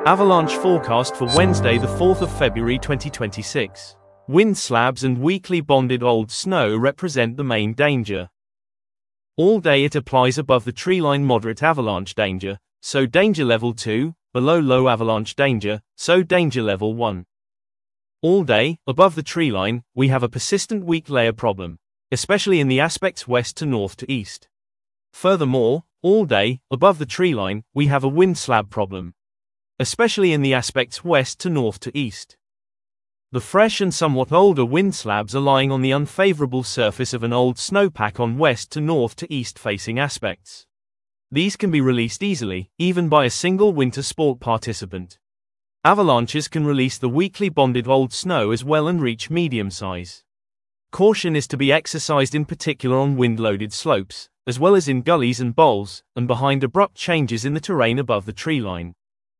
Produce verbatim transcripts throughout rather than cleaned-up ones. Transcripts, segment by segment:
Avalanche forecast for Wednesday the fourth of February twenty twenty-six. Wind slabs and weakly bonded old snow represent the main danger. All day it applies above the treeline moderate avalanche danger, so danger level two, below low avalanche danger, so danger level one. All day, above the treeline, we have a persistent weak layer problem, especially in the aspects west to north to east. Furthermore, all day, above the treeline, we have a wind slab problem, especially in the aspects west to north to east. The fresh and somewhat older wind slabs are lying on the unfavorable surface of an old snowpack on west to north to east facing aspects. These can be released easily, even by a single winter sport participant. Avalanches can release the weakly bonded old snow as well and reach medium size. Caution is to be exercised in particular on wind-loaded slopes, as well as in gullies and bowls, and behind abrupt changes in the terrain above the treeline.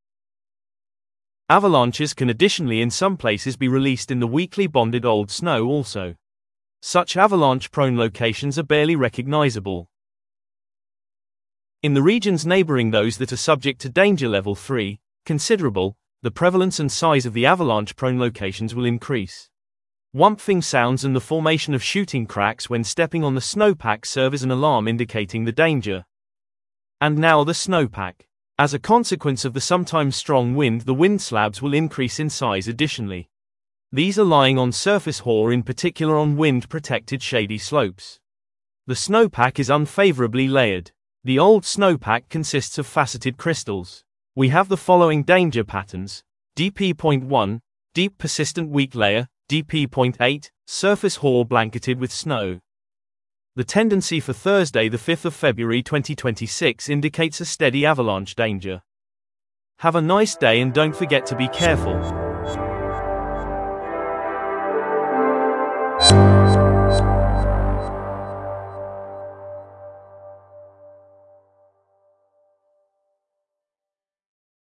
Avalanches can additionally in some places be released in the weakly bonded old snow also. Such avalanche-prone locations are barely recognizable. In the regions neighboring those that are subject to danger level three, considerable, the prevalence and size of the avalanche-prone locations will increase. Whumping sounds and the formation of shooting cracks when stepping on the snowpack serve as an alarm indicating the danger. And now the snowpack. As a consequence of the sometimes strong wind, the wind slabs will increase in size additionally. These are lying on surface or in particular on wind-protected shady slopes. The snowpack is unfavorably layered. The old snowpack consists of faceted crystals. We have the following danger patterns: D P zero point one, deep persistent weak layer, D P zero point eight, surface hoar blanketed with snow. The tendency for Thursday the fifth of February twenty twenty-six indicates a steady avalanche danger. Have a nice day and don't forget to be careful.